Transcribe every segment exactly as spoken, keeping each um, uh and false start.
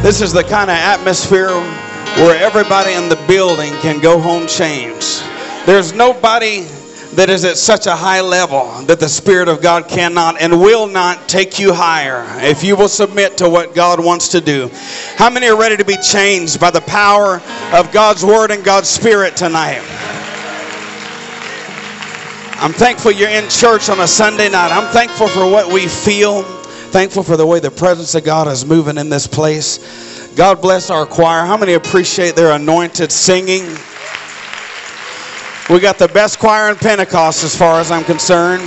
This is the kind of atmosphere where everybody in the building can go home changed. There's nobody that is at such a high level that the Spirit of God cannot and will not take you higher if you will submit to what God wants to do. How many are ready to be changed by the power of God's Word and God's Spirit tonight? I'm thankful you're in church on a Sunday night. I'm thankful for what we feel. Thankful for the way the presence of God is moving in this place. God bless our choir. How many appreciate their anointed singing? We got the best choir in Pentecost as far as I'm concerned.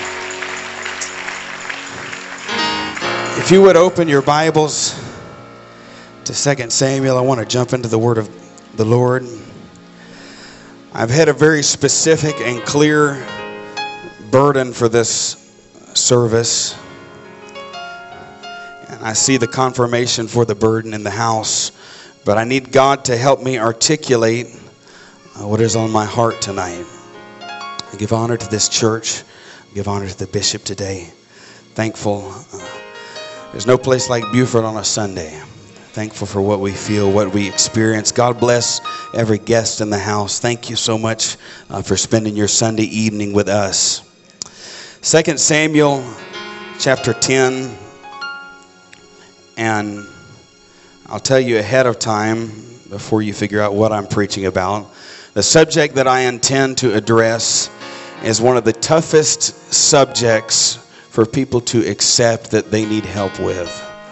If you would open your Bibles to Second Samuel, I want to jump into the Word of the Lord. I've had a very specific and clear burden for this service. And I see the confirmation for the burden in the house. But I need God to help me articulate uh, what is on my heart tonight. I give honor to this church. I give honor to the bishop today. Thankful. Uh, there's no place like Buford on a Sunday. Thankful for what we feel, what we experience. God bless every guest in the house. Thank you so much uh, for spending your Sunday evening with us. Second Samuel chapter ten. And I'll tell you ahead of time, before you figure out what I'm preaching about, the subject that I intend to address is one of the toughest subjects for people to accept that they need help with.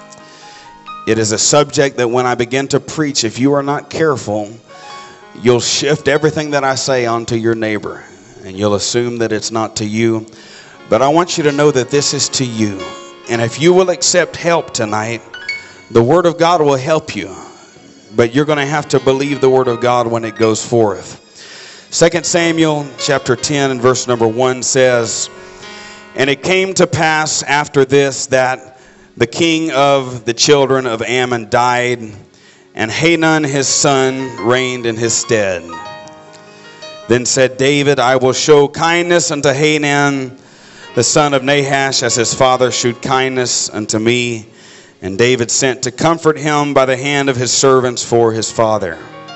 It is a subject that when I begin to preach, if you are not careful, you'll shift everything that I say onto your neighbor, and you'll assume that it's not to you. But I want you to know that this is to you. And if you will accept help tonight, the Word of God will help you. But you're going to have to believe the Word of God when it goes forth. Second Samuel chapter ten and verse number one says, "And it came to pass after this that the king of the children of Ammon died, and Hanun his son reigned in his stead. Then said David, I will show kindness unto Hanun the son of Nahash, as his father shewed kindness unto me. And David sent to comfort him by the hand of his servants for his father.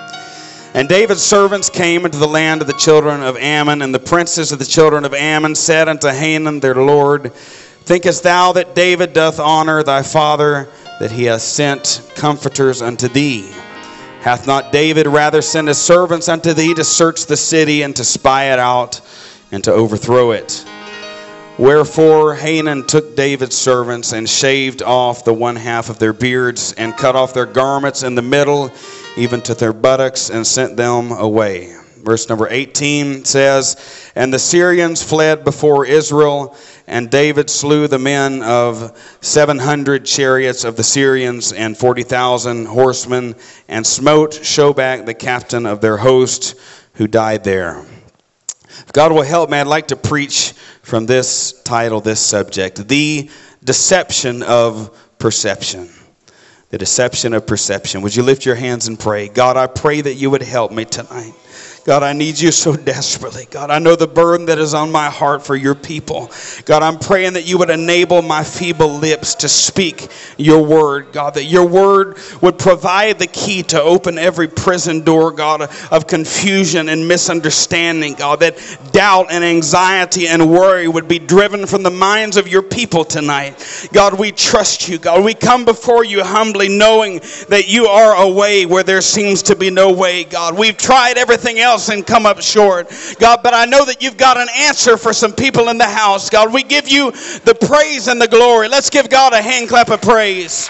And David's servants came into the land of the children of Ammon, and the princes of the children of Ammon said unto Hanun their lord, Thinkest thou that David doth honor thy father, that he hath sent comforters unto thee? Hath not David rather sent his servants unto thee to search the city, and to spy it out, and to overthrow it? Wherefore Hanun took David's servants, and shaved off the one half of their beards, and cut off their garments in the middle, even to their buttocks, and sent them away." Verse number eighteen says, "And the Syrians fled before Israel, and David slew the men of seven hundred chariots of the Syrians, and forty thousand horsemen, and smote Shobach the captain of their host, who died there." If God will help me, I'd like to preach from this title, this subject, the deception of perception. The deception of perception. Would you lift your hands and pray? God, I pray that you would help me tonight. God, I need you so desperately. God, I know the burden that is on my heart for your people. God, I'm praying that you would enable my feeble lips to speak your word. God, that your word would provide the key to open every prison door, God, of confusion and misunderstanding. God, that doubt and anxiety and worry would be driven from the minds of your people tonight. God, we trust you. God, we come before you humbly, knowing that you are a way where there seems to be no way. God, we've tried everything else and come up short. God, but I know that you've got an answer for some people in the house. God, we give you the praise and the glory. Let's give God a hand clap of praise.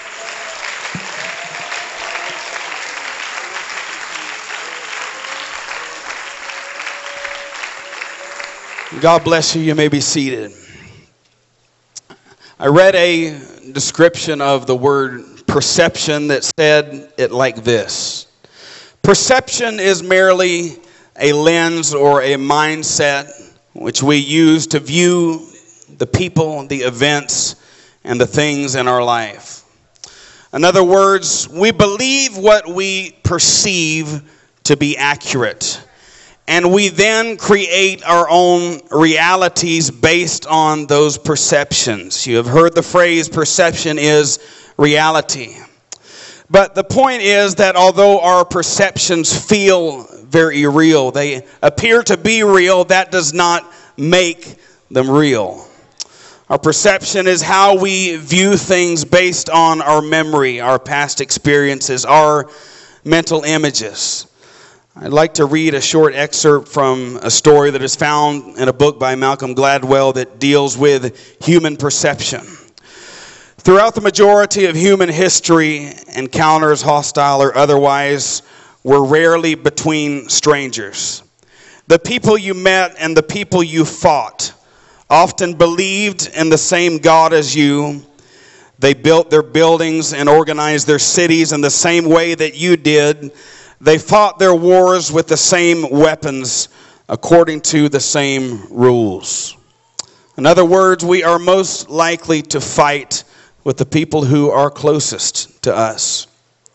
God bless you. You may be seated. I read a description of the word perception that said it like this: perception is merely a lens or a mindset which we use to view the people, the events, and the things in our life. In other words, we believe what we perceive to be accurate, and we then create our own realities based on those perceptions. You have heard the phrase, perception is reality. But the point is that although our perceptions feel very real, they appear to be real, that does not make them real. Our perception is how we view things based on our memory, our past experiences, our mental images. I'd like to read a short excerpt from a story that is found in a book by Malcolm Gladwell that deals with human perception. Throughout the majority of human history, encounters, hostile or otherwise, were rarely between strangers. The people you met and the people you fought often believed in the same God as you. They built their buildings and organized their cities in the same way that you did. They fought their wars with the same weapons according to the same rules. In other words, we are most likely to fight with the people who are closest to us.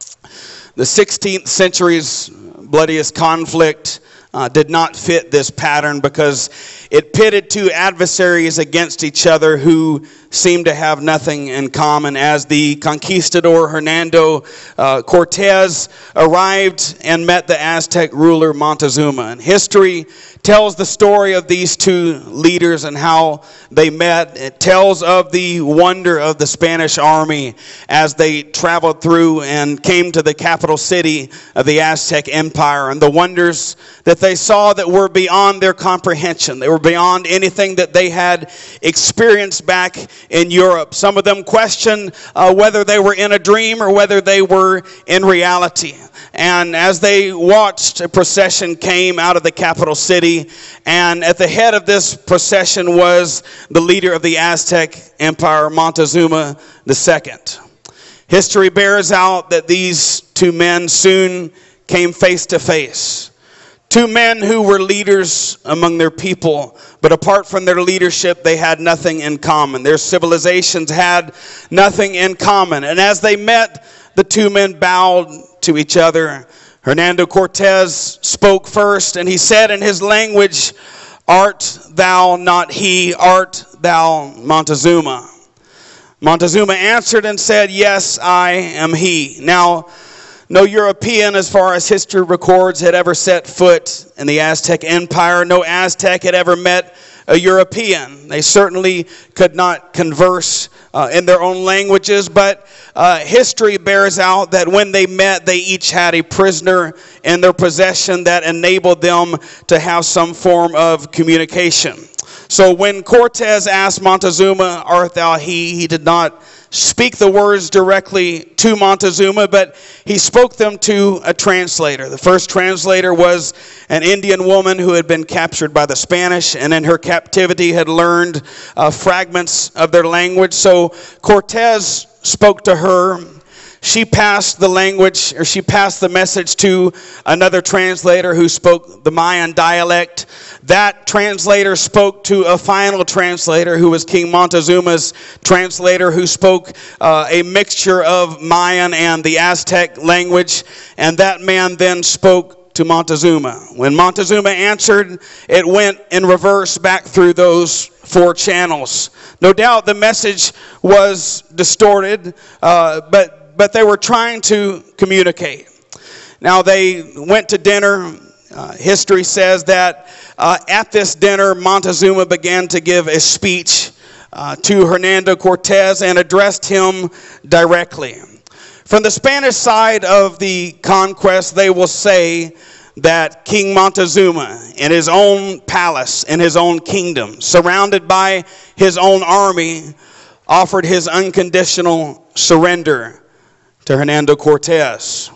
The sixteenth century's bloodiest conflict uh, did not fit this pattern because it pitted two adversaries against each other who seemed to have nothing in common. As the conquistador Hernando uh, Cortez arrived and met the Aztec ruler Montezuma. And history tells the story of these two leaders and how they met. It tells of the wonder of the Spanish army as they traveled through and came to the capital city of the Aztec Empire, and the wonders that they saw that were beyond their comprehension. They were beyond anything that they had experienced back in Europe. Some of them questioned uh, whether they were in a dream or whether they were in reality. And as they watched, a procession came out of the capital city, and at the head of this procession was the leader of the Aztec Empire, Montezuma the Second. History bears out that these two men soon came face to face. Two men who were leaders among their people, but apart from their leadership, they had nothing in common. Their civilizations had nothing in common. And as they met, the two men bowed to each other. Hernando Cortez spoke first, and he said in his language, "Art thou not he? Art thou Montezuma?" Montezuma answered and said, "Yes, I am he." Now, no European, as far as history records, had ever set foot in the Aztec Empire. No Aztec had ever met a European. They certainly could not converse uh, in their own languages, but uh, history bears out that when they met, they each had a prisoner in their possession that enabled them to have some form of communication. So when Cortez asked Montezuma, "Art thou he?" he did not speak the words directly to Montezuma, but he spoke them to a translator. The first translator was an Indian woman who had been captured by the Spanish, and in her captivity had learned uh, fragments of their language. So Cortez spoke to her. She passed the language, or she passed the message to another translator who spoke the Mayan dialect. That translator spoke to a final translator who was King Montezuma's translator, who spoke uh, a mixture of Mayan and the Aztec language. And that man then spoke to Montezuma. When Montezuma answered, it went in reverse back through those four channels. No doubt the message was distorted, uh, but but they were trying to communicate. Now they went to dinner. Uh, history says that uh, at this dinner, Montezuma began to give a speech uh, to Hernando Cortez and addressed him directly. From the Spanish side of the conquest, they will say that King Montezuma, in his own palace, in his own kingdom, surrounded by his own army, offered his unconditional surrender to Hernando Cortez.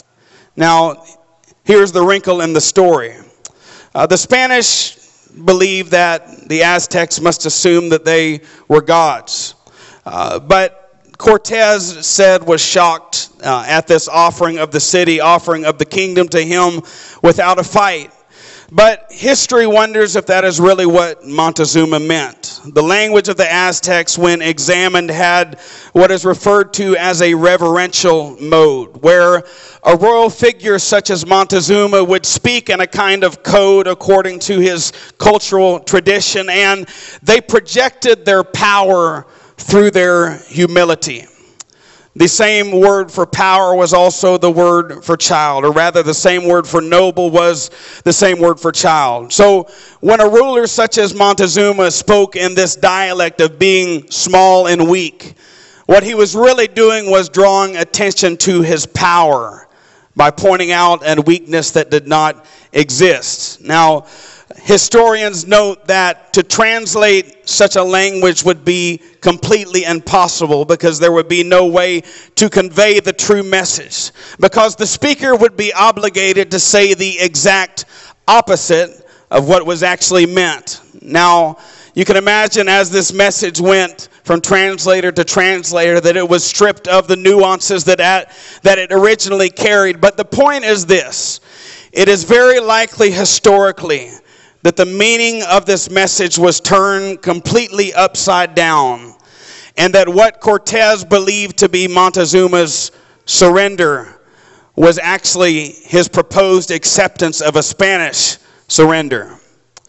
Now, here's the wrinkle in the story. Uh, the Spanish believed that the Aztecs must assume that they were gods. Uh, but Cortez said was shocked uh, at this offering of the city, offering of the kingdom to him without a fight. But history wonders if that is really what Montezuma meant. The language of the Aztecs, when examined, had what is referred to as a reverential mode, where a royal figure such as Montezuma would speak in a kind of code according to his cultural tradition, and they projected their power through their humility. The same word for power was also the word for child, or rather the same word for noble was the same word for child. So when a ruler such as Montezuma spoke in this dialect of being small and weak, what he was really doing was drawing attention to his power by pointing out a weakness that did not exist. Now, historians note that to translate such a language would be completely impossible because there would be no way to convey the true message, because the speaker would be obligated to say the exact opposite of what was actually meant. Now, you can imagine as this message went from translator to translator that it was stripped of the nuances that, at, that it originally carried. But the point is this: it is very likely historically that the meaning of this message was turned completely upside down, and that what Cortez believed to be Montezuma's surrender was actually his proposed acceptance of a Spanish surrender.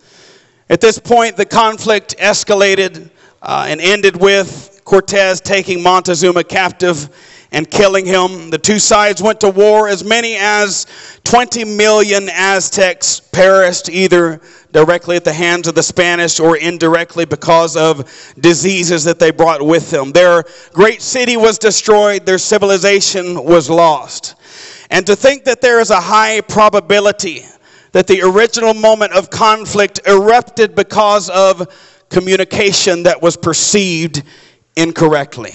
At this point, the conflict escalated uh, and ended with Cortez taking Montezuma captive and killing him. The two sides went to war. As many as twenty million Aztecs perished, either directly at the hands of the Spanish or indirectly because of diseases that they brought with them. Their great city was destroyed. Their civilization was lost. And to think that there is a high probability that the original moment of conflict erupted because of communication that was perceived incorrectly.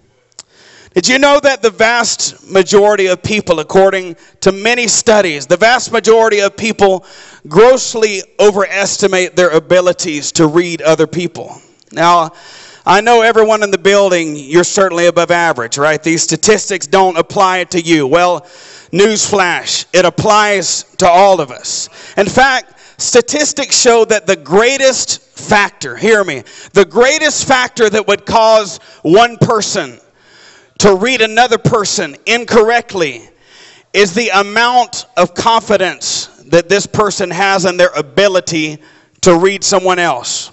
Did you know that the vast majority of people, according to many studies, the vast majority of people grossly overestimate their abilities to read other people? Now, I know everyone in the building, you're certainly above average, right? These statistics don't apply to you. Well, newsflash, it applies to all of us. In fact, statistics show that the greatest factor, hear me, the greatest factor that would cause one person to read another person incorrectly is the amount of confidence that this person has in their ability to read someone else.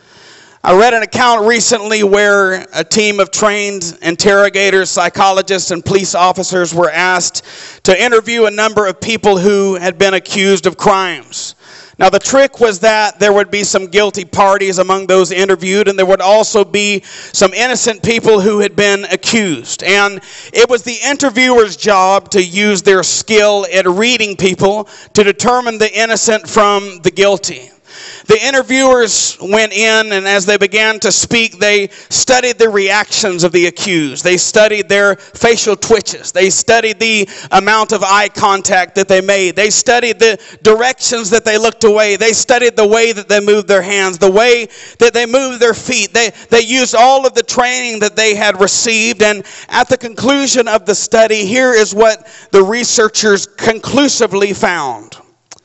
I read an account recently where a team of trained interrogators, psychologists, and police officers were asked to interview a number of people who had been accused of crimes. Now, the trick was that there would be some guilty parties among those interviewed, and there would also be some innocent people who had been accused. And it was the interviewer's job to use their skill at reading people to determine the innocent from the guilty. The interviewers went in, and as they began to speak, they studied the reactions of the accused. They studied their facial twitches. They studied the amount of eye contact that they made. They studied the directions that they looked away. They studied the way that they moved their hands, the way that they moved their feet. They, they used all of the training that they had received, and at the conclusion of the study, here is what the researchers conclusively found.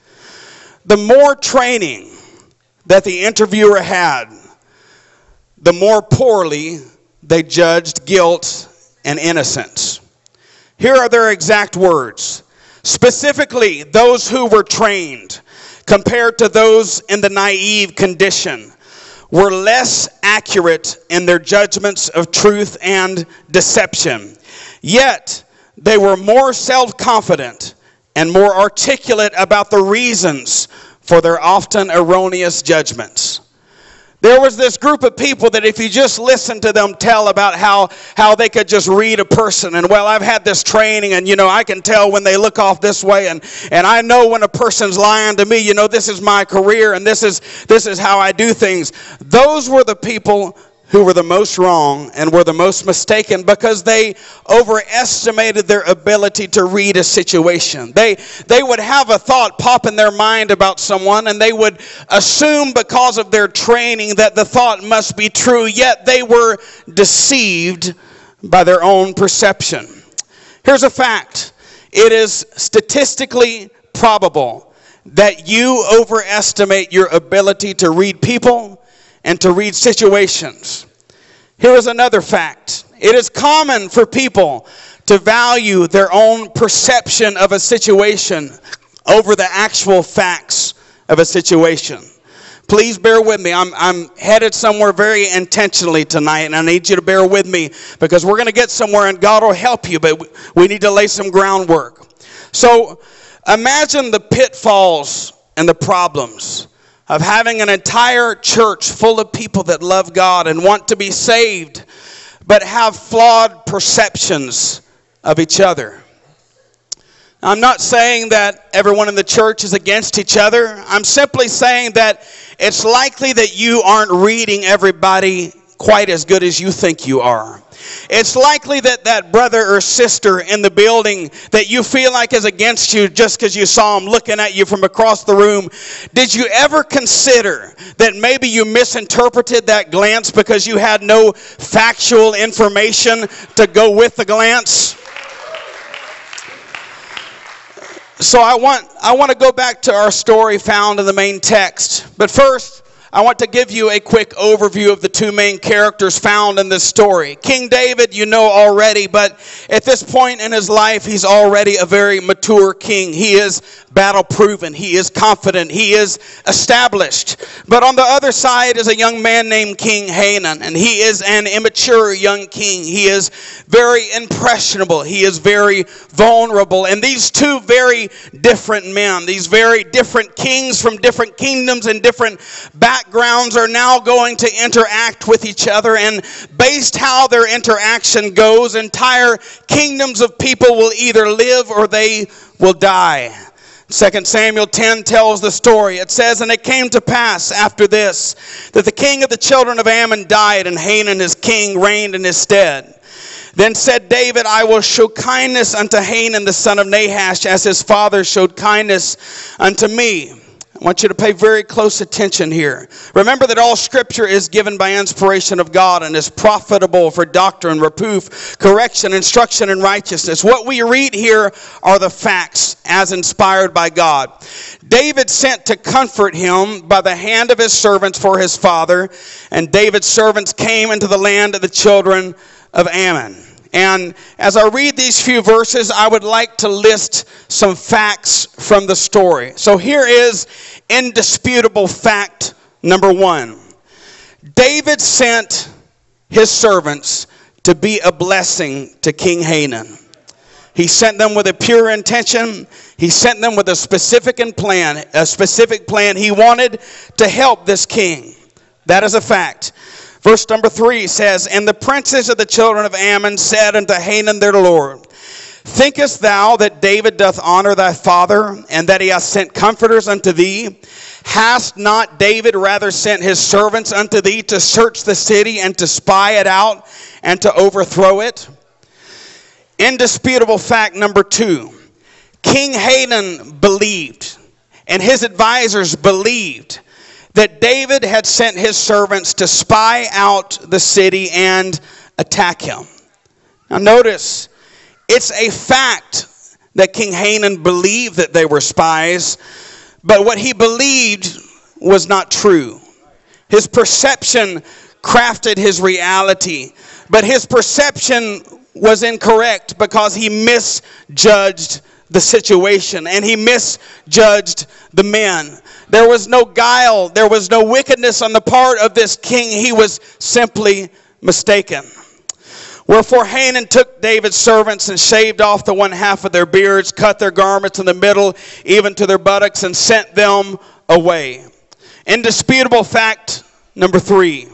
The more training that the interviewer had, the more poorly they judged guilt and innocence. Here are their exact words. Specifically, those who were trained, compared to those in the naive condition, were less accurate in their judgments of truth and deception. Yet, they were more self-confident and more articulate about the reasons for their often erroneous judgments. There was this group of people that if you just listen to them tell about how, how they could just read a person, and well, I've had this training, and you know, I can tell when they look off this way, and, and I know when a person's lying to me, you know, this is my career, and this is, this is how I do things. Those were the people who were the most wrong and were the most mistaken because they overestimated their ability to read a situation. They, they would have a thought pop in their mind about someone, and they would assume because of their training that the thought must be true, yet they were deceived by their own perception. Here's a fact. It is statistically probable that you overestimate your ability to read people and to read situations. Here is another fact. It is common for people to value their own perception of a situation over the actual facts of a situation. Please bear with me. I'm, I'm headed somewhere very intentionally tonight, and I need you to bear with me because we're going to get somewhere and God will help you, but we need to lay some groundwork. So imagine the pitfalls and the problems of having an entire church full of people that love God and want to be saved, but have flawed perceptions of each other. I'm not saying that everyone in the church is against each other. I'm simply saying that it's likely that you aren't reading everybody quite as good as you think you are. It's likely that that brother or sister in the building that you feel like is against you just because you saw them looking at you from across the room. Did you ever consider that maybe you misinterpreted that glance because you had no factual information to go with the glance? So I want I want to go back to our story found in the main text. But first, I want to give you a quick overview of the two main characters found in this story. King David, you know already, but at this point in his life, he's already a very mature king. He is battle-proven. He is confident. He is established. But on the other side is a young man named King Hanan, and he is an immature young king. He is very impressionable. He is very vulnerable. And these two very different men, these very different kings from different kingdoms and different backgrounds are now going to interact with each other, and based how their interaction goes, entire kingdoms of people will either live or they will die. Second Samuel ten tells the story. It says, "And it came to pass after this, that the king of the children of Ammon died, and Hanan his king reigned in his stead. Then said David, I will show kindness unto Hanan the son of Nahash, as his father showed kindness unto me." I want you to pay very close attention here. Remember that all Scripture is given by inspiration of God and is profitable for doctrine, reproof, correction, instruction, and righteousness. What we read here are the facts as inspired by God. David sent to comfort him by the hand of his servants for his father, and David's servants came into the land of the children of Ammon. And as I read these few verses, I would like to list some facts from the story. So here is indisputable fact number one. David sent his servants to be a blessing to King Hanan. He sent them with a pure intention. He sent them with a specific plan, a specific plan. He wanted to help this king. That is a fact. Verse number three says, "And the princes of the children of Ammon said unto Hanan their lord, Thinkest thou that David doth honor thy father, and that he hath sent comforters unto thee? Hast not David rather sent his servants unto thee to search the city, and to spy it out, and to overthrow it?" Indisputable fact number two. King Hanan believed, and his advisors believed, that David had sent his servants to spy out the city and attack him. Now notice, it's a fact that King Hanan believed that they were spies, but what he believed was not true. His perception crafted his reality, but his perception was incorrect because he misjudged the situation and he misjudged the men. There was no guile. There was no wickedness on the part of this king. He was simply mistaken. Wherefore Hanan took David's servants and shaved off the one half of their beards, cut their garments in the middle, even to their buttocks, and sent them away. Indisputable fact number three.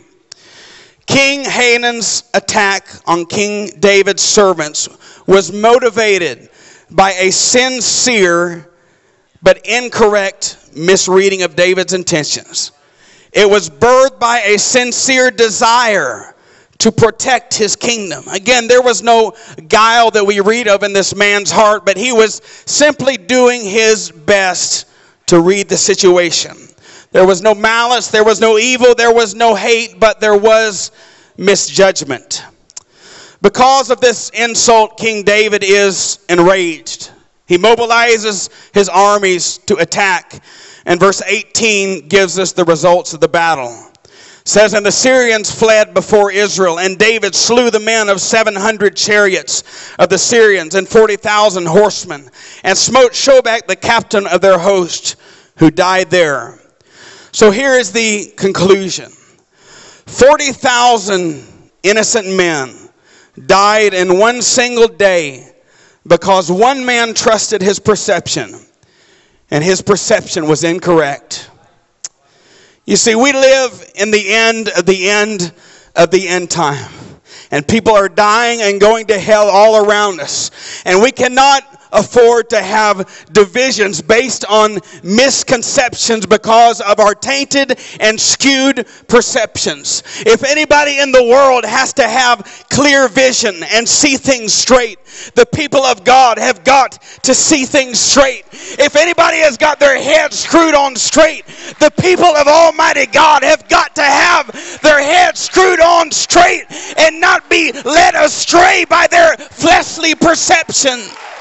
King Hanan's attack on King David's servants was motivated by a sincere but incorrect misreading of David's intentions. It was birthed by a sincere desire to protect his kingdom. Again, there was no guile that we read of in this man's heart, but he was simply doing his best to read the situation. There was no malice, there was no evil, there was no hate, but there was misjudgment. Because of this insult, King David is enraged. He mobilizes his armies to attack. And verse eighteen gives us the results of the battle. It says, "And the Syrians fled before Israel, and David slew the men of seven hundred chariots of the Syrians and forty thousand horsemen, and smote Shobach the captain of their host, who died there." So here is the conclusion. forty thousand innocent men died in one single day because one man trusted his perception, and his perception was incorrect. You see, we live in the end of the end of the end time. And people are dying and going to hell all around us. And we cannot afford to have divisions based on misconceptions because of our tainted and skewed perceptions. If anybody in the world has to have clear vision and see things straight, the people of God have got to see things straight. If anybody has got their head screwed on straight, the people of Almighty God have got to have their head screwed on straight and not be led astray by their fleshly perception.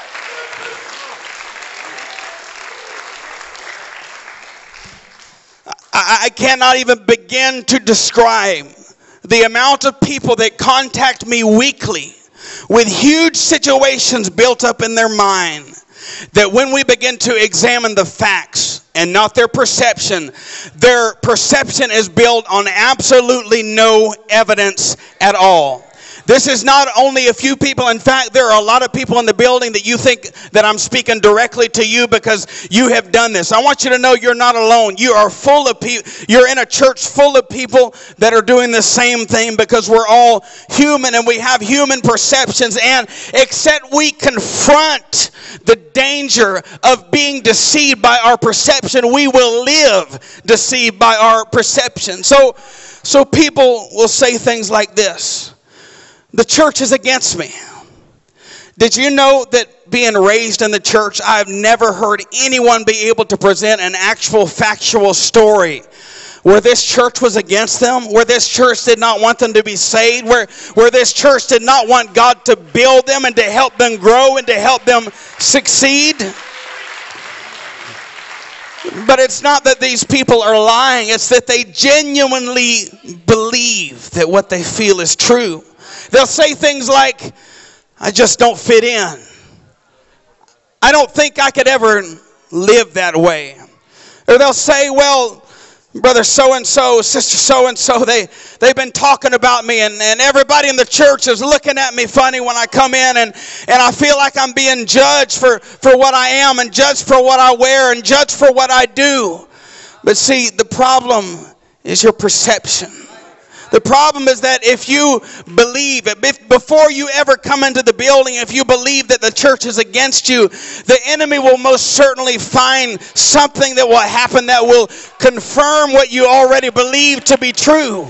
I cannot even begin to describe the amount of people that contact me weekly with huge situations built up in their mind, that when we begin to examine the facts and not their perception, their perception is built on absolutely no evidence at all. This is not only a few people. In fact, there are a lot of people in the building that you think that I'm speaking directly to you because you have done this. I want you to know you're not alone. You are full of people. You're in a church full of people that are doing the same thing, because we're all human and we have human perceptions. And except we confront the danger of being deceived by our perception, we will live deceived by our perception. So, so people will say things like this: the church is against me. Did you know that being raised in the church, I've never heard anyone be able to present an actual factual story where this church was against them, where this church did not want them to be saved, where, where this church did not want God to build them and to help them grow and to help them succeed? But it's not that these people are lying. It's that they genuinely believe that what they feel is true. They'll say things like, I just don't fit in. I don't think I could ever live that way. Or they'll say, well, brother so-and-so, sister so-and-so, they, they've been talking about me, and, and everybody in the church is looking at me funny when I come in, and, and I feel like I'm being judged for, for what I am, and judged for what I wear, and judged for what I do. But see, the problem is your perception. The problem is that if you believe, if before you ever come into the building, if you believe that the church is against you, the enemy will most certainly find something that will happen that will confirm what you already believe to be true.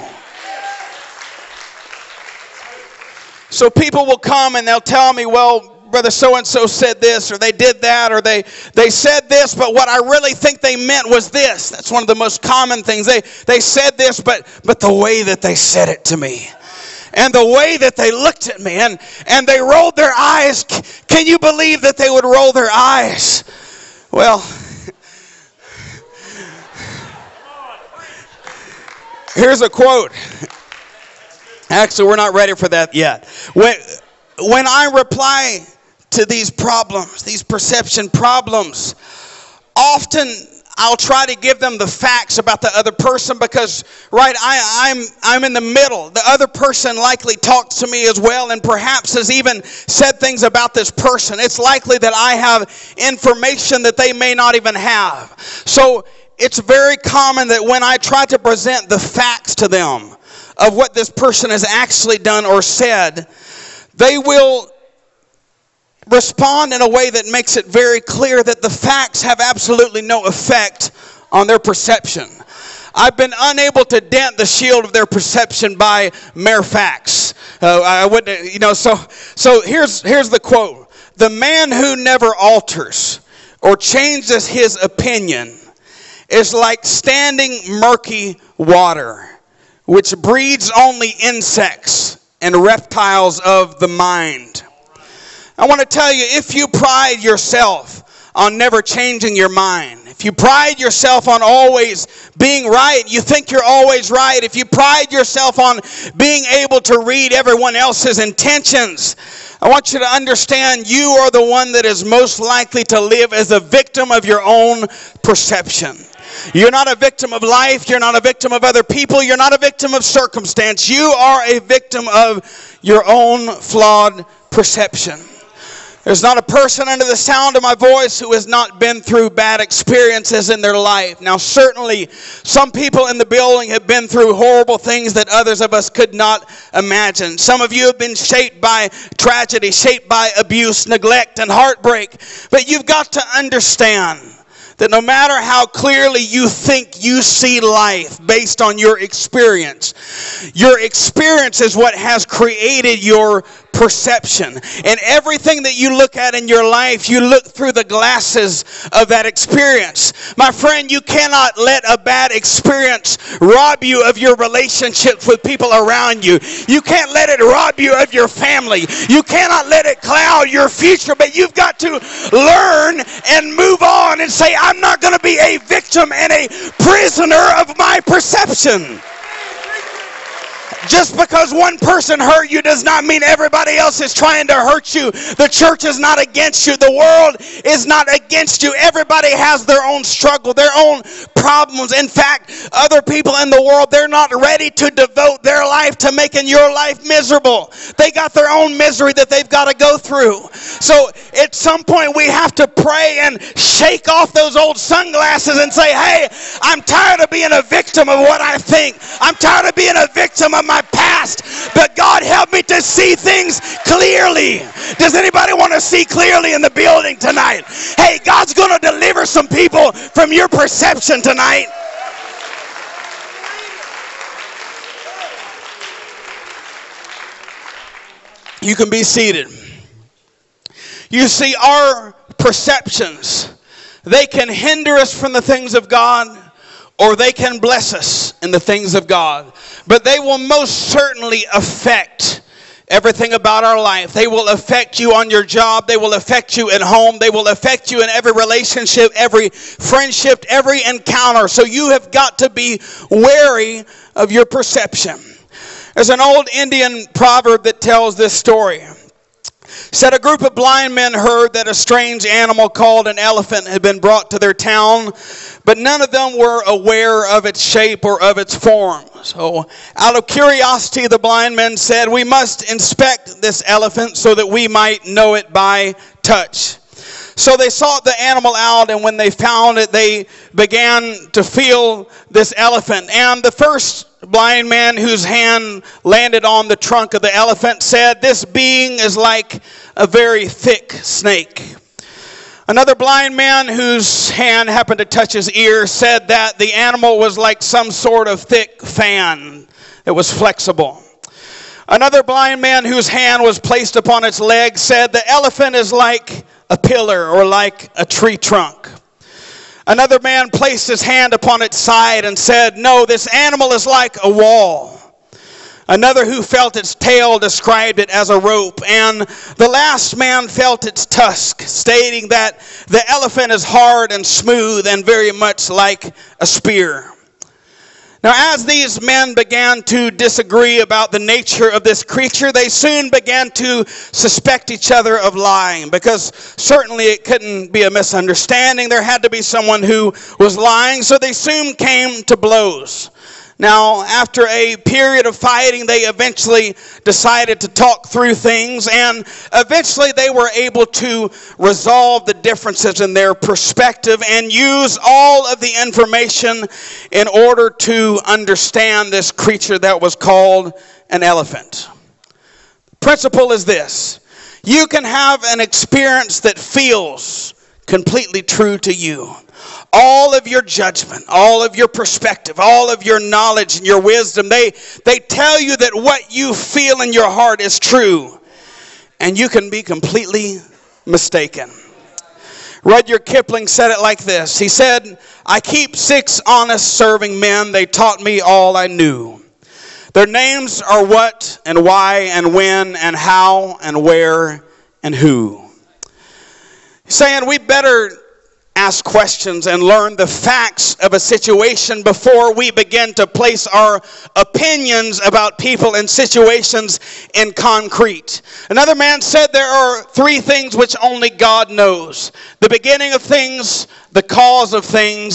So people will come and they'll tell me, well, brother so-and-so said this, or they did that, or they, they said this, but what I really think they meant was this. That's one of the most common things. They, they said this, but, but the way that they said it to me, and the way that they looked at me, and, and they rolled their eyes. Can you believe that they would roll their eyes? Well, here's a quote. Actually, we're not ready for that yet. When, when I reply to these problems, these perception problems, often I'll try to give them the facts about the other person, because, right, I, I'm, I'm in the middle. The other person likely talks to me as well, and perhaps has even said things about this person. It's likely that I have information that they may not even have. So it's very common that when I try to present the facts to them of what this person has actually done or said, they will respond in a way that makes it very clear that the facts have absolutely no effect on their perception. I've been unable to dent the shield of their perception by mere facts. Uh, I wouldn't, you know. So, so here's here's the quote: "The man who never alters or changes his opinion is like standing murky water, which breeds only insects and reptiles of the mind." I want to tell you, if you pride yourself on never changing your mind, if you pride yourself on always being right, you think you're always right, if you pride yourself on being able to read everyone else's intentions, I want you to understand you are the one that is most likely to live as a victim of your own perception. You're not a victim of life. You're not a victim of other people. You're not a victim of circumstance. You are a victim of your own flawed perception. There's not a person under the sound of my voice who has not been through bad experiences in their life. Now, certainly, some people in the building have been through horrible things that others of us could not imagine. Some of you have been shaped by tragedy, shaped by abuse, neglect, and heartbreak. But you've got to understand that no matter how clearly you think you see life based on your experience, your experience is what has created your perception. And everything that you look at in your life, you look through the glasses of that experience. My friend, you cannot let a bad experience rob you of your relationships with people around you. You can't let it rob you of your family. You cannot let it cloud your future, but you've got to learn and move on and say, I'm not going to be a victim and a prisoner of my perception. Just because one person hurt you does not mean everybody else is trying to hurt you. The church is not against you. The world is not against you. Everybody has their own struggle, their own problems. In fact, other people in the world, they're not ready to devote their life to making your life miserable. They got their own misery that they've got to go through. So at some point we have to pray and shake off those old sunglasses and say, hey, I'm tired of being a victim of what I think. I'm tired of being a victim of my my past, but God help me to see things clearly. Does anybody want to see clearly in the building tonight? Hey, God's going to deliver some people from your perception tonight. You can be seated. You see, our perceptions, they can hinder us from the things of God, or they can bless us in the things of God. But they will most certainly affect everything about our life. They will affect you on your job. They will affect you at home. They will affect you in every relationship, every friendship, every encounter. So you have got to be wary of your perception. There's an old Indian proverb that tells this story. Said a group of blind men heard that a strange animal called an elephant had been brought to their town, but none of them were aware of its shape or of its form. So out of curiosity, the blind men said, we must inspect this elephant so that we might know it by touch. So they sought the animal out, and when they found it, they began to feel this elephant. And the first blind man whose hand landed on the trunk of the elephant said, this being is like a very thick snake. Another blind man whose hand happened to touch his ear said that the animal was like some sort of thick fan that was flexible. Another blind man whose hand was placed upon its leg said the elephant is like a pillar or like a tree trunk. Another man placed his hand upon its side and said, no, this animal is like a wall. Another who felt its tail described it as a rope. And the last man felt its tusk, stating that the elephant is hard and smooth and very much like a spear. Now, as these men began to disagree about the nature of this creature, they soon began to suspect each other of lying, because certainly it couldn't be a misunderstanding. There had to be someone who was lying, so they soon came to blows. Now, after a period of fighting, they eventually decided to talk through things, and eventually they were able to resolve the differences in their perspective and use all of the information in order to understand this creature that was called an elephant. The principle is this: you can have an experience that feels completely true to you. All of your judgment, all of your perspective, all of your knowledge and your wisdom, they, they tell you that what you feel in your heart is true. And you can be completely mistaken. Rudyard Kipling said it like this. He said, I keep six honest serving men. They taught me all I knew. Their names are what and why and when and how and where and who. He's saying we better ask questions and learn the facts of a situation before we begin to place our opinions about people and situations in concrete. Another man said there are three things which only God knows: the beginning of things, the cause of things,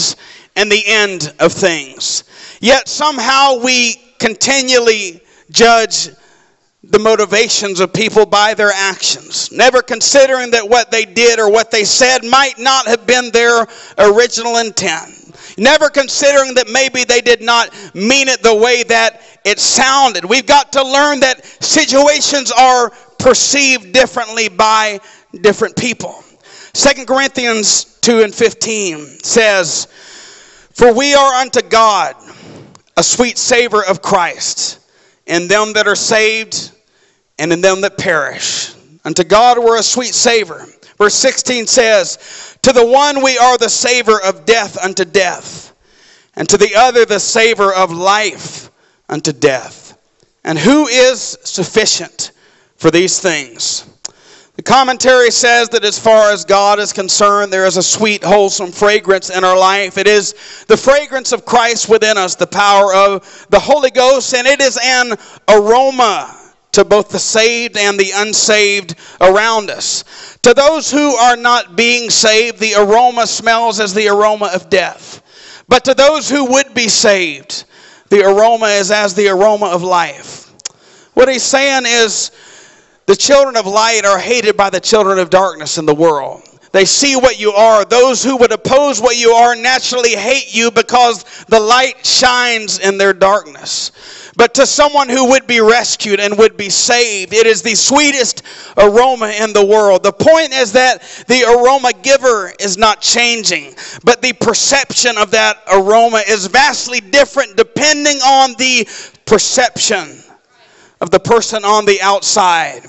and the end of things. Yet somehow we continually judge the motivations of people by their actions, never considering that what they did or what they said might not have been their original intent. Never considering that maybe they did not mean it the way that it sounded. We've got to learn that situations are perceived differently by different people. Second Corinthians two and fifteen says, "For we are unto God a sweet savor of Christ, in them that are saved and in them that perish. Unto God we're a sweet savor." Verse sixteen says, "To the one we are the savor of death unto death, and to the other the savor of life unto death. And who is sufficient for these things?" The commentary says that as far as God is concerned, there is a sweet, wholesome fragrance in our life. It is the fragrance of Christ within us, the power of the Holy Ghost, and it is an aroma to both the saved and the unsaved around us. To those who are not being saved, the aroma smells as the aroma of death. But to those who would be saved, the aroma is as the aroma of life. What he's saying is, the children of light are hated by the children of darkness in the world. They see what you are. Those who would oppose what you are naturally hate you because the light shines in their darkness. But to someone who would be rescued and would be saved, it is the sweetest aroma in the world. The point is that the aroma giver is not changing, but the perception of that aroma is vastly different depending on the perception of the person on the outside.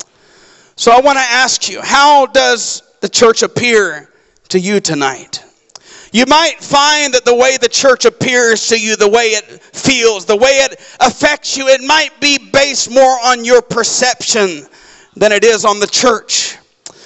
So I want to ask you, how does the church appear to you tonight? You might find that the way the church appears to you, the way it feels, the way it affects you, it might be based more on your perception than it is on the church.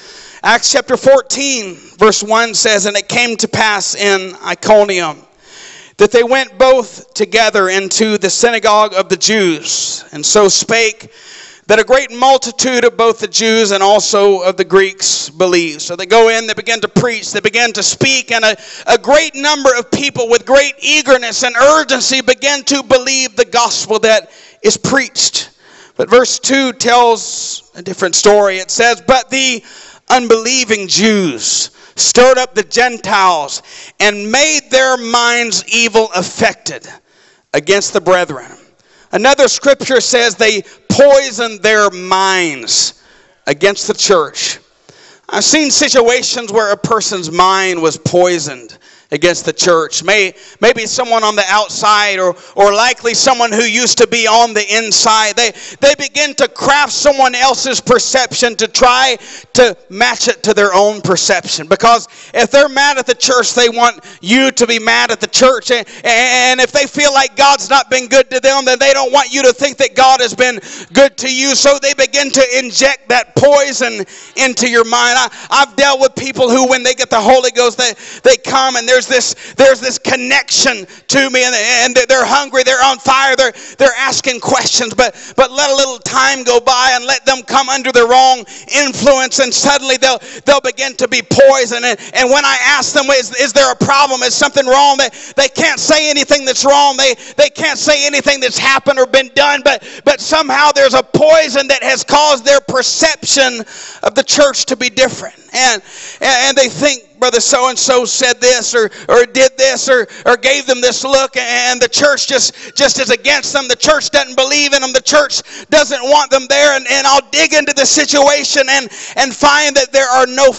Acts chapter fourteen, verse one says, "And it came to pass in Iconium that they went both together into the synagogue of the Jews, and so spake, that a great multitude of both the Jews and also of the Greeks believed." So they go in, they begin to preach, they begin to speak, and a, a great number of people with great eagerness and urgency begin to believe the gospel that is preached. But verse two tells a different story. It says, "But the unbelieving Jews stirred up the Gentiles and made their minds evil affected against the brethren." Another scripture says they poisoned their minds against the church. I've seen situations where a person's mind was poisoned against the church. May, maybe someone on the outside, or, or likely someone who used to be on the inside. They, they begin to craft someone else's perception to try to match it to their own perception. Because if they're mad at the church, they want you to be mad at the church. And, and if they feel like God's not been good to them, then they don't want you to think that God has been good to you. So they begin to inject that poison into your mind. I, I've dealt with people who, when they get the Holy Ghost, they, they come and they're There's this, there's this connection to me, and, and they're hungry, they're on fire, they're, they're asking questions, but, but let a little time go by and let them come under the wrong influence, and suddenly they'll, they'll begin to be poisoned. And, and when I ask them, is, is there a problem? Is something wrong? They, they can't say anything that's wrong. They, they can't say anything that's happened or been done, but, but somehow there's a poison that has caused their perception of the church to be different. And, and they think, Brother so-and-so said this, or, or did this, or, or gave them this look, and the church just, just is against them. The church doesn't believe in them. The church doesn't want them there. And, and I'll dig into the situation and, and find that there are no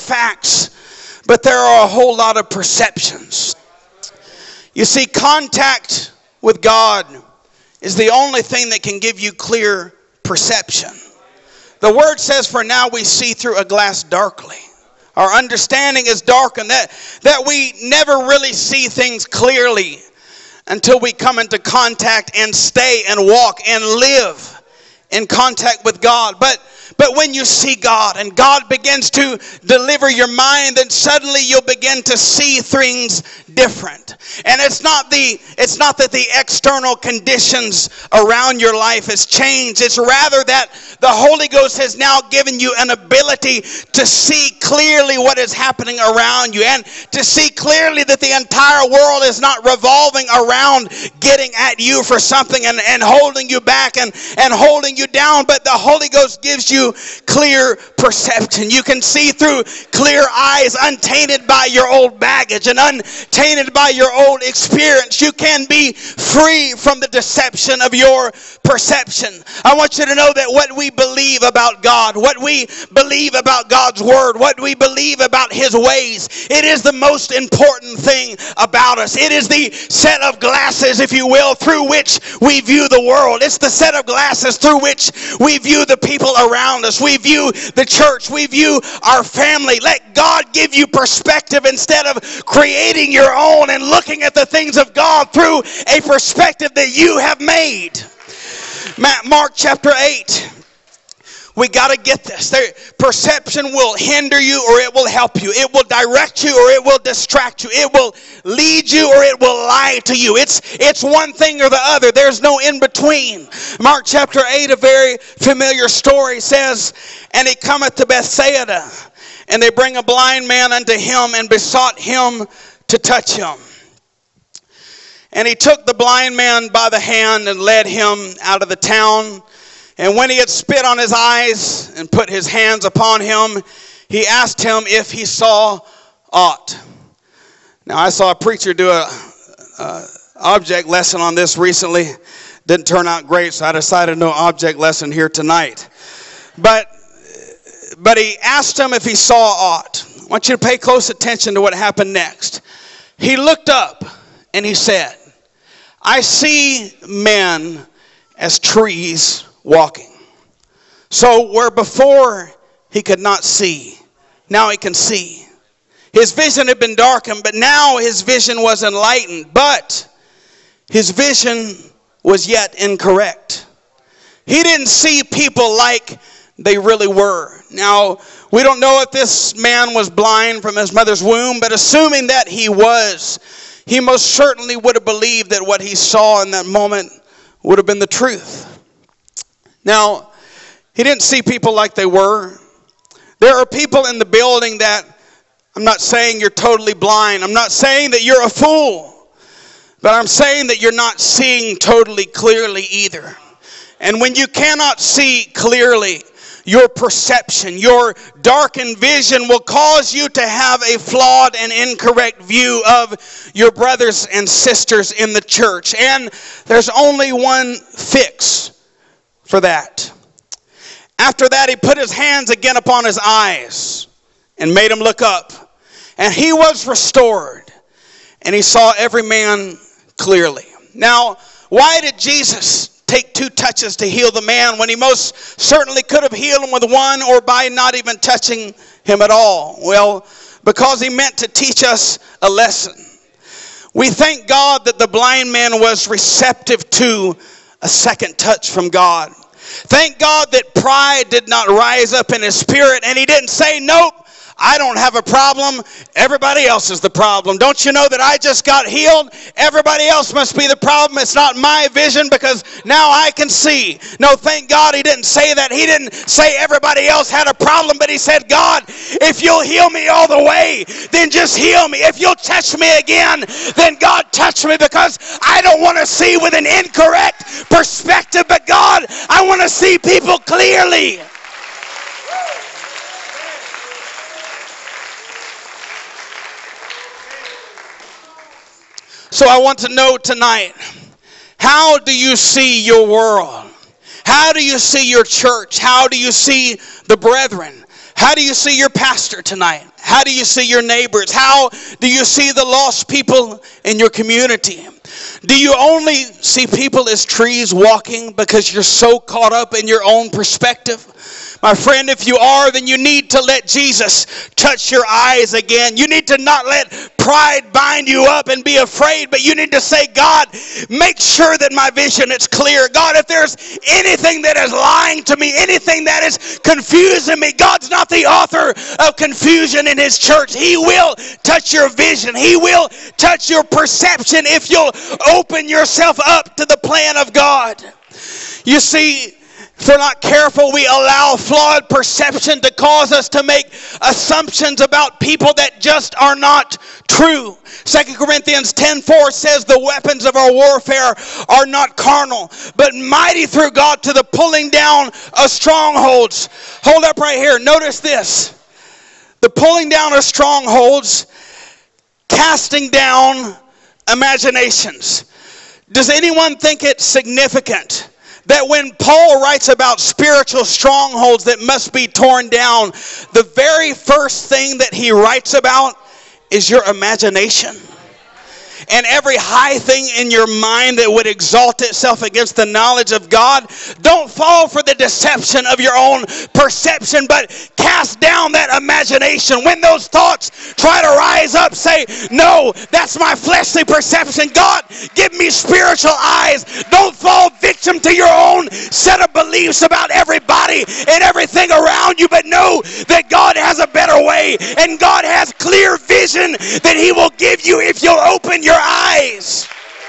facts, but there are a whole lot of perceptions. You see, contact with God is the only thing that can give you clear perception. The word says, "For now we see through a glass darkly." Our understanding is darkened, that, that we never really see things clearly until we come into contact and stay and walk and live in contact with God. But But when you see God and God begins to deliver your mind, then suddenly you'll begin to see things different. And it's not the it's not that the external conditions around your life has changed. It's rather that the Holy Ghost has now given you an ability to see clearly what is happening around you, and to see clearly that the entire world is not revolving around getting at you for something and, and holding you back and, and holding you down. But the Holy Ghost gives you clear perception. You can see through clear eyes, untainted by your old baggage and untainted by your old experience. You can be free from the deception of your perception. I want you to know that what we believe about God, what we believe about God's Word, what we believe about His ways, it is the most important thing about us. It is the set of glasses, if you will, through which we view the world. It's the set of glasses through which we view the people around us. We view the church. We view our family. Let God give you perspective instead of creating your own and looking at the things of God through a perspective that you have made. Mark chapter eight. We got to get this. There, perception will hinder you or it will help you. It will direct you or it will distract you. It will lead you or it will lie to you. It's, it's one thing or the other. There's no in between. Mark chapter eight, a very familiar story, says, "And he cometh to Bethsaida, and they bring a blind man unto him, and besought him to touch him. And he took the blind man by the hand and led him out of the town. And when he had spit on his eyes and put his hands upon him, he asked him if he saw aught." Now, I saw a preacher do a, a object lesson on this recently. Didn't turn out great, so I decided no object lesson here tonight. But, but he asked him if he saw aught. I want you to pay close attention to what happened next. He looked up and he said, "I see men as trees walking." So where before he could not see, now he can see. His vision had been darkened, but now his vision was enlightened. But his vision was yet incorrect. He didn't see people like they really were. Now, we don't know if this man was blind from his mother's womb, but assuming that he was, he most certainly would have believed that what he saw in that moment would have been the truth. Now, he didn't see people like they were. There are people in the building that, I'm not saying you're totally blind. I'm not saying that you're a fool. But I'm saying that you're not seeing totally clearly either. And when you cannot see clearly, your perception, your darkened vision will cause you to have a flawed and incorrect view of your brothers and sisters in the church. And there's only one fix for that. After that, he put his hands again upon his eyes and made him look up. And he was restored, and he saw every man clearly. Now, why did Jesus take two touches to heal the man when he most certainly could have healed him with one or by not even touching him at all? Well, because he meant to teach us a lesson. We thank God that the blind man was receptive to a second touch from God. Thank God that pride did not rise up in his spirit and he didn't say, "Nope, I don't have a problem. Everybody else is the problem. Don't you know that I just got healed? Everybody else must be the problem. It's not my vision because now I can see." No, thank God he didn't say that. He didn't say everybody else had a problem, but he said, "God, if you'll heal me all the way, then just heal me. If you'll touch me again, then God, touch me, because I don't want to see with an incorrect perspective, but God, I want to see people clearly." So I want to know tonight, how do you see your world? How do you see your church? How do you see the brethren? How do you see your pastor tonight? How do you see your neighbors? How do you see the lost people in your community? Do you only see people as trees walking because you're so caught up in your own perspective? My friend, if you are, then you need to let Jesus touch your eyes again. You need to not let pride pride bind you up and be afraid, but you need to say, God, make sure that my vision is clear. God, if there's anything that is lying to me, anything that is confusing me, God's not the author of confusion in his church. He will touch your vision. He will touch your perception if you'll open yourself up to the plan of God. You see, if we're not careful, we allow flawed perception to cause us to make assumptions about people that just are not true. Second Corinthians ten four says the weapons of our warfare are not carnal, but mighty through God to the pulling down of strongholds. Hold up right here. Notice this. The pulling down of strongholds, casting down imaginations. Does anyone think it's significant that when Paul writes about spiritual strongholds that must be torn down, the very first thing that he writes about is your imagination? And every high thing in your mind that would exalt itself against the knowledge of God, don't fall for the deception of your own perception, but cast down that imagination. When those thoughts try to rise up, say, no, that's my fleshly perception. God, give me spiritual eyes. Don't fall victim to your own set of beliefs about everybody and everything around you, but know that God has a better way, and God has clear vision that he will give you if you'll open your eyes.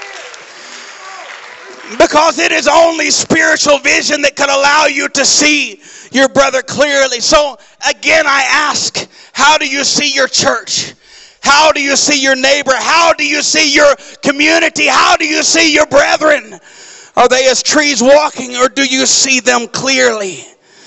Because it is only spiritual vision that can allow you to see your brother clearly. So again, I ask, how do you see your church? How do you see your neighbor? How do you see your community? How do you see your brethren? Are they as trees walking, or do you see them clearly?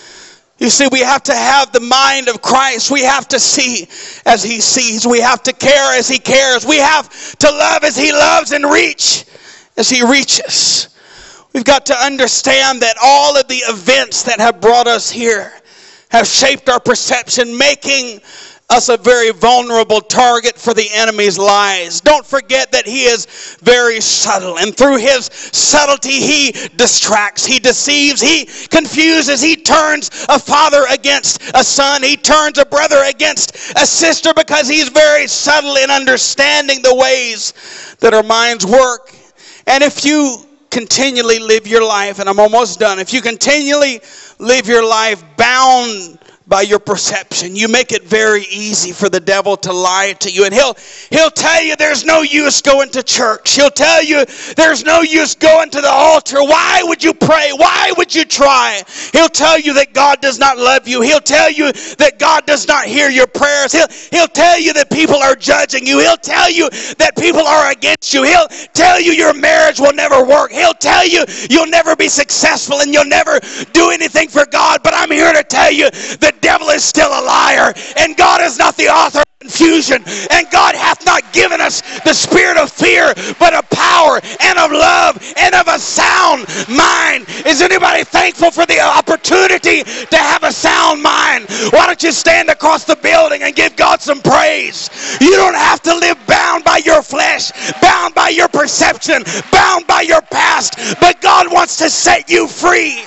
You see, we have to have the mind of Christ. We have to see as he sees. We have to care as he cares. We have to love as he loves and reach as he reaches. We've got to understand that all of the events that have brought us here have shaped our perception, making us a very vulnerable target for the enemy's lies. Don't forget that he is very subtle, and through his subtlety he distracts, he deceives, he confuses, he turns a father against a son, he turns a brother against a sister, because he's very subtle in understanding the ways that our minds work. And if you continually live your life, and I'm almost done, if you continually live your life bound by your perception, you make it very easy for the devil to lie to you. And he'll he'll tell you there's no use going to church. He'll tell you there's no use going to the altar. Why would you pray? Why would you try? He'll tell you that God does not love you. He'll tell you that God does not hear your prayers. He'll, he'll tell you that people are judging you. He'll tell you that people are against you. He'll tell you your marriage will never work. He'll tell you you'll never be successful and you'll never do anything for God. But I'm here to tell you that the devil is still a liar, and God is not the author of confusion, and God hath not given us the spirit of fear, but of power and of love and of a sound mind. Is anybody thankful for the opportunity to have a sound mind? Why don't you stand across the building and give God some praise? You don't have to live bound by your flesh, bound by your perception, bound by your past, but God wants to set you free.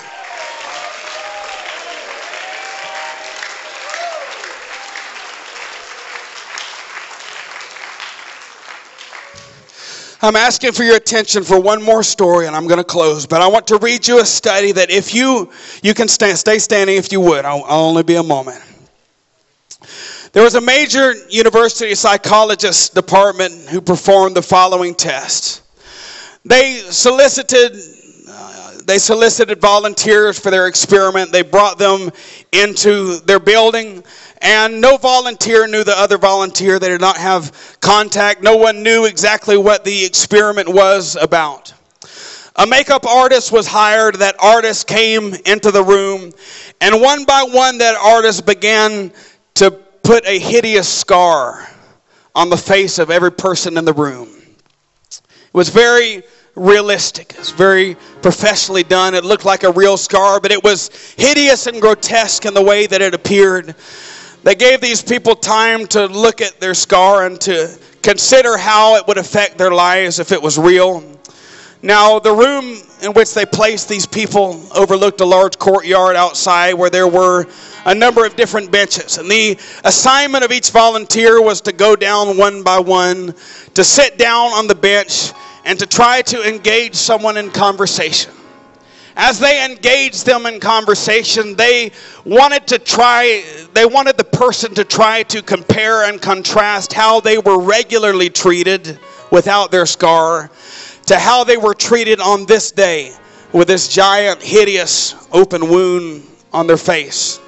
I'm asking for your attention for one more story, and I'm going to close. But I want to read you a study that if you, you can stand, stay standing if you would. I'll, I'll only be a moment. There was a major university psychologist department who performed the following tests. They solicited, uh, they solicited volunteers for their experiment. They brought them into their building. And no volunteer knew the other volunteer. They did not have contact. No one knew exactly what the experiment was about. A makeup artist was hired. That artist came into the room. And one by one, that artist began to put a hideous scar on the face of every person in the room. It was very realistic. It was very professionally done. It looked like a real scar, but it was hideous and grotesque in the way that it appeared. They gave these people time to look at their scar and to consider how it would affect their lives if it was real. Now, the room in which they placed these people overlooked a large courtyard outside where there were a number of different benches. And the assignment of each volunteer was to go down one by one, to sit down on the bench, and to try to engage someone in conversation. As they engaged them in conversation, they wanted to try, they wanted the person to try to compare and contrast how they were regularly treated without their scar to how they were treated on this day with this giant, hideous, open wound on their face.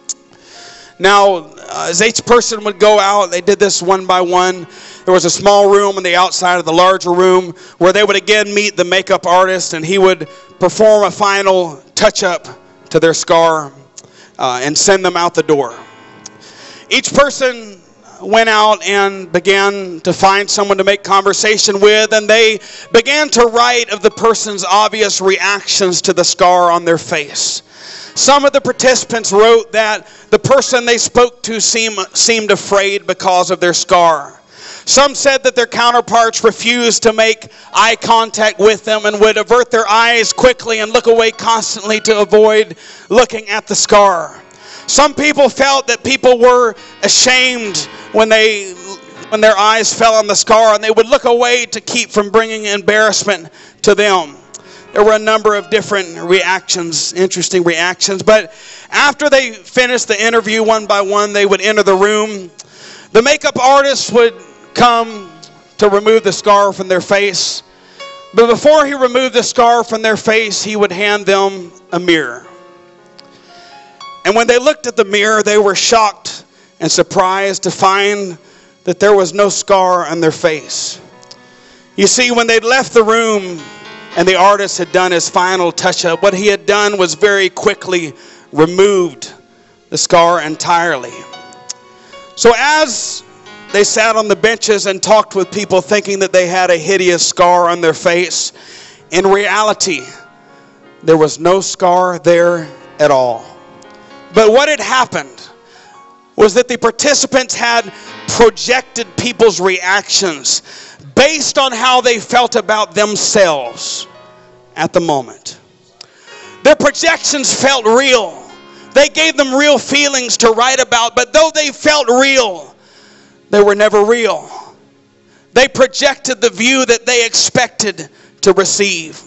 Now, as each person would go out, they did this one by one. There was a small room on the outside of the larger room where they would again meet the makeup artist, and he would perform a final touch-up to their scar uh, and send them out the door. Each person went out and began to find someone to make conversation with, and they began to write of the person's obvious reactions to the scar on their face. Some of the participants wrote that the person they spoke to seemed, seemed afraid because of their scar. Some said that their counterparts refused to make eye contact with them and would avert their eyes quickly and look away constantly to avoid looking at the scar. Some people felt that people were ashamed when they when their eyes fell on the scar, and they would look away to keep from bringing embarrassment to them. There were a number of different reactions, interesting reactions, but after they finished the interview one by one, they would enter the room. The makeup artist would come to remove the scar from their face, but before he removed the scar from their face, he would hand them a mirror. And when they looked at the mirror, they were shocked and surprised to find that there was no scar on their face. You see, when they'd left the room and the artist had done his final touch-up, what he had done was very quickly removed the scar entirely. So as they sat on the benches and talked with people thinking that they had a hideous scar on their face, in reality, there was no scar there at all. But what had happened was that the participants had projected people's reactions based on how they felt about themselves at the moment. Their projections felt real. They gave them real feelings to write about, but though they felt real, they were never real. They projected the view that they expected to receive.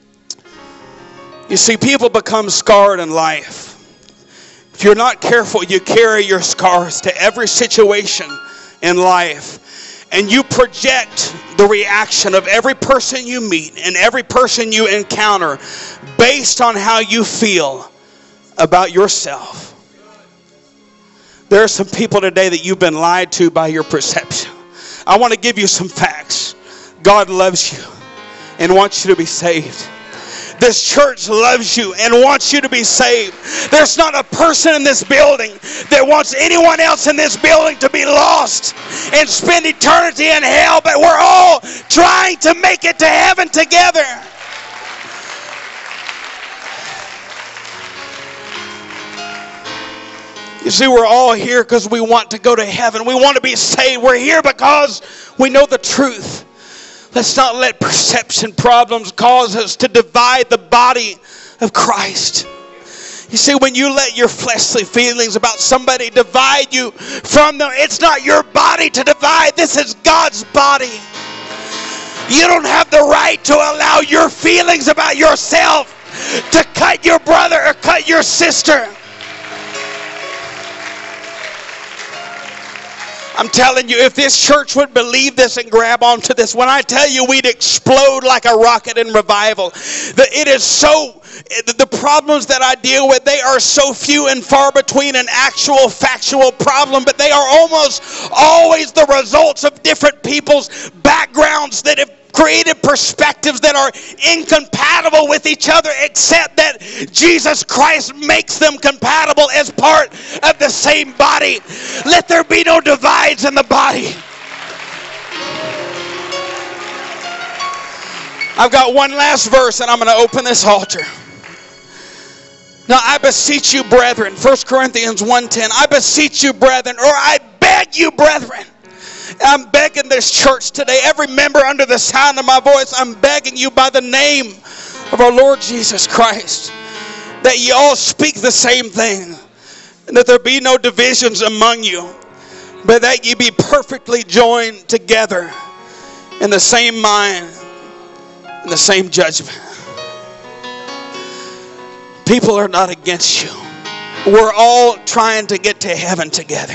You see, people become scarred in life. If you're not careful, you carry your scars to every situation in life. And you project the reaction of every person you meet and every person you encounter based on how you feel about yourself. There are some people today that you've been lied to by your perception. I want to give you some facts. God loves you and wants you to be saved. This church loves you and wants you to be saved. There's not a person in this building that wants anyone else in this building to be lost and spend eternity in hell, but we're all trying to make it to heaven together. You see, we're all here because we want to go to heaven. We want to be saved. We're here because we know the truth. Let's not let perception problems cause us to divide the body of Christ. You see, when you let your fleshly feelings about somebody divide you from them, it's not your body to divide. This is God's body. You don't have the right to allow your feelings about yourself to cut your brother or cut your sister. I'm telling you, if this church would believe this and grab onto this, when I tell you we'd explode like a rocket in revival, that it is so, the problems that I deal with, they are so few and far between an actual factual problem, but they are almost always the results of different people's backgrounds that have created perspectives that are incompatible with each other, except that Jesus Christ makes them compatible as part of the same body. Let there be no divides in the body. I've got one last verse and I'm going to open this altar. Now I beseech you, brethren, First Corinthians one ten, I beseech you, brethren, or I beg you, brethren, I'm begging this church today, every member under the sound of my voice, I'm begging you by the name of our Lord Jesus Christ, that you all speak the same thing, and that there be no divisions among you, but that you be perfectly joined together in the same mind, in the same judgment. People are not against you. We're all trying to get to heaven together.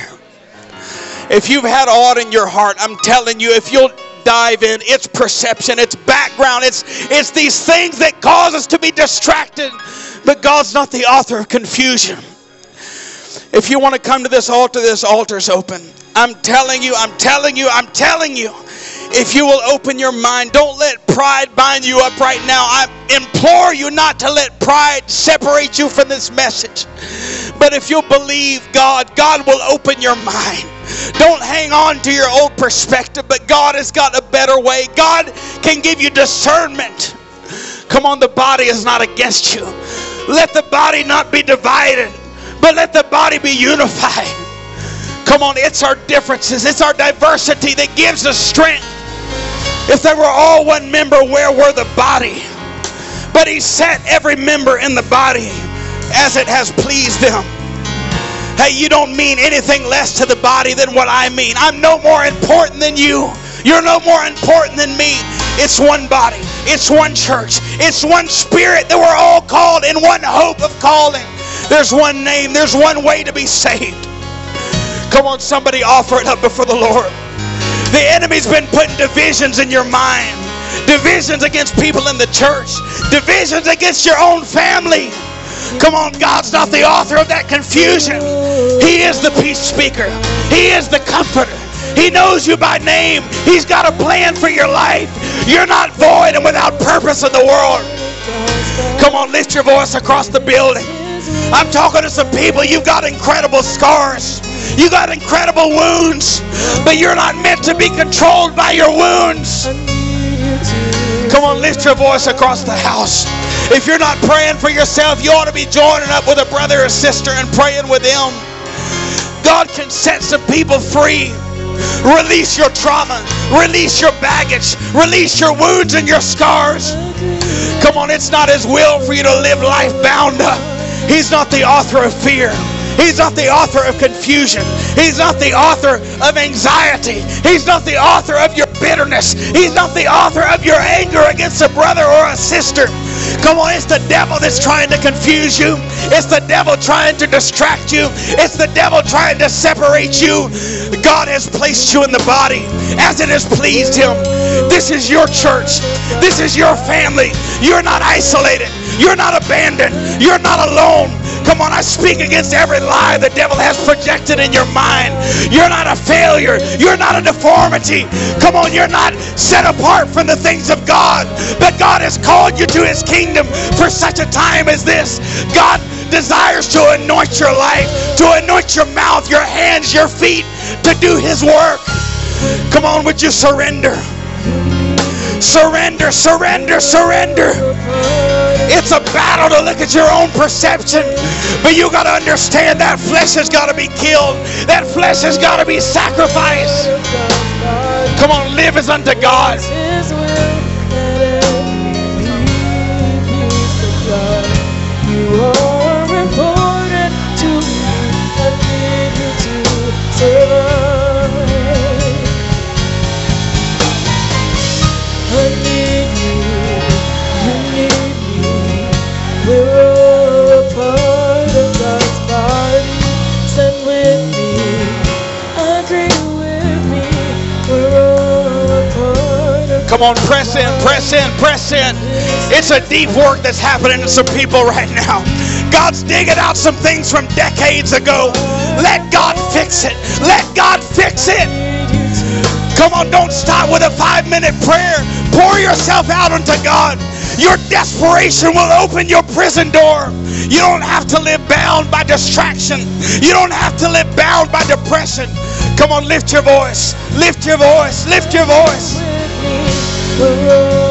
If you've had aught in your heart, I'm telling you, if you'll dive in, it's perception, it's background, it's it's these things that cause us to be distracted. But God's not the author of confusion. If you want to come to this altar, this altar's open. I'm telling you, I'm telling you, I'm telling you. If you will open your mind, don't let pride bind you up right now. I implore you not to let pride separate you from this message. But if you'll believe God, God will open your mind. Don't hang on to your old perspective, but God has got a better way. God can give you discernment. Come on, the body is not against you. Let the body not be divided, but let the body be unified. Come on, it's our differences, it's our diversity that gives us strength. If they were all one member, where were the body? But he set every member in the body as it has pleased them. Hey, you don't mean anything less to the body than what I mean. I'm no more important than you. You're no more important than me. It's one body. It's one church. It's one spirit that we're all called in one hope of calling. There's one name. There's one way to be saved. Come on, somebody offer it up before the Lord. The enemy's been putting divisions in your mind. Divisions against people in the church. Divisions against your own family. Come on, God's not the author of that confusion. He is the peace speaker. He is the comforter. He knows you by name. He's got a plan for your life. You're not void and without purpose in the world. Come on, lift your voice across the building. I'm talking to some people. You've got incredible scars. You got incredible wounds, but you're not meant to be controlled by your wounds. Come on, lift your voice across the house. If you're not praying for yourself, you ought to be joining up with a brother or sister and praying with them. God can set some people free. Release your trauma. Release your baggage. Release your wounds and your scars. Come on, it's not his will for you to live life bound up. He's not the author of fear. He's not the author of confusion. He's not the author of anxiety. He's not the author of your bitterness. He's not the author of your anger against a brother or a sister. Come on, it's the devil that's trying to confuse you. It's the devil trying to distract you. It's the devil trying to separate you. God has placed you in the body as it has pleased him. This is your church. This is your family. You're not isolated. You're not abandoned. You're not alone. Come on, I speak against every lie the devil has projected in your mind. You're not a failure. You're not a deformity. Come on, you're not set apart from the things of God. But God has called you to his kingdom for such a time as this. God desires to anoint your life, to anoint your mouth, your hands, your feet, to do his work. Come on, would you surrender? Surrender, surrender, surrender. It's a battle to look at your own perception, but you got to understand that flesh has got to be killed. That flesh has got to be sacrificed. Come on, live as unto God. You are important to me. I need you to survive. I need you. You need me. We're all a part of God's body. Stand with me. Agree with me. We're all a part of. Come on, press in, press in, press in. It's a deep work that's happening to some people right now. God's digging out some things from decades ago. Let God fix it. Let God fix it. Come on, don't stop with a five-minute prayer. Pour yourself out unto God. Your desperation will open your prison door. You don't have to live bound by distraction. You don't have to live bound by depression. Come on, lift your voice. Lift your voice. Lift your voice.